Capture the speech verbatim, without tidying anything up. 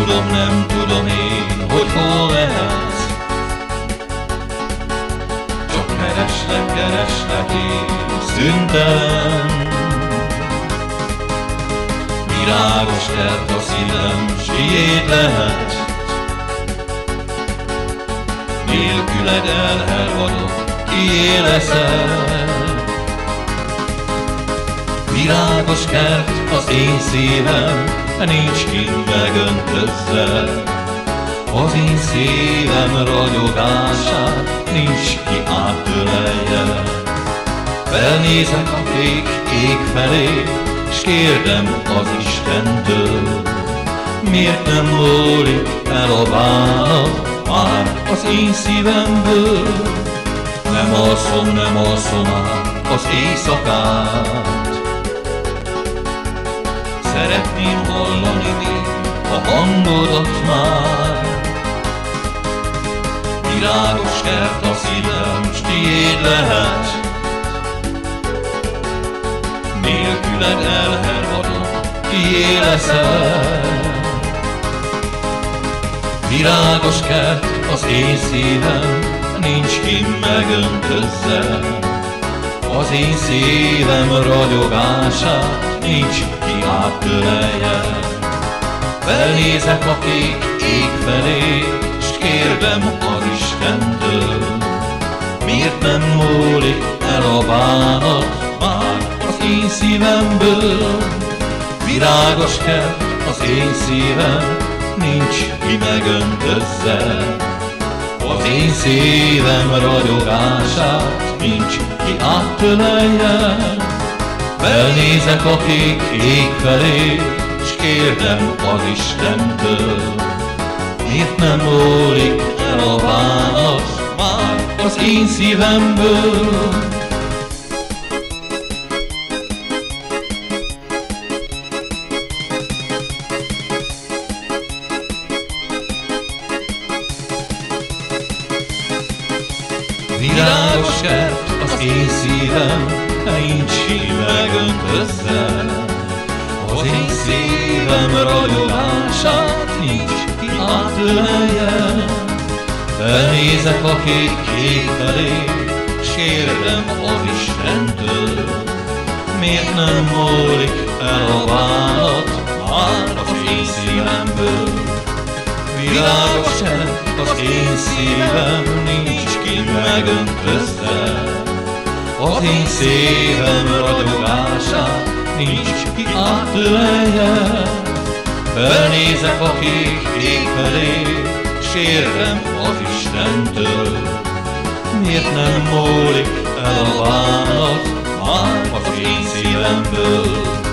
tudom, nem tudom én, hogy hol lehetsz. Csak kereslek, kereslek én szüntelen. Virágos kert a szívem, s tiéd lehet. Nélküled elhervadok, kié leszel. Virágos kert az én szívem, nincs kint megöntözve. Az én szívem ragyogását nincs ki átölelje. Felnézek a kék ég felé, s kérdem az Istentől, miért nem múlik el a bánat már az én szívemből. Nem alszom, nem alszom át az éjszakát. Szeretném hallani még a hangodat már. Virágos kert a szívem, s tiéd lehet. Nélküled elhervadok, kié leszel. Virágos kert az én szívem, nincs kint megöntözve. Az én szívem ragyogását nincs ki átölelje. Felnézek a kék ég felé, s kérdem az Istentől, miért nem múlik el a bánat már az én szívemből. Virágos kert az én szívem, nincs ki megöntözve. Az én szívem ragyogását nincs ki átölelje. Felnézek a kék ég felé, s kérdem az Istentől, miért nem múlik el a bánat már az én szívemből. Virágos kert az én szívem, nincs ki megöntözve. Az én szívem ragyogását nincs ki átölelje. Felnézek a kék ég felé, s kérdem az Istentől, miért nem múlik el a bánat már az én szívemből. Virágos kert az én szívem, nincs ki megöntözve. Az én szívem ragyogását nincs ki átölelje. Felnézek a kék ég felé, s kérdem az Istentől, miért nem múlik el a bánat már az én szívemből.